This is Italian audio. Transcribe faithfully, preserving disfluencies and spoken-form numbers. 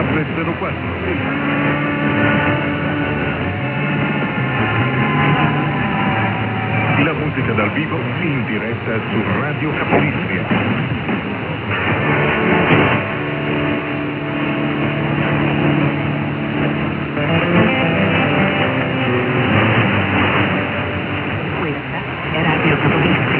novantatré zero quattro. La musica dal vivo in diretta su Radio Capolistria. Questa è Radio Capolistria.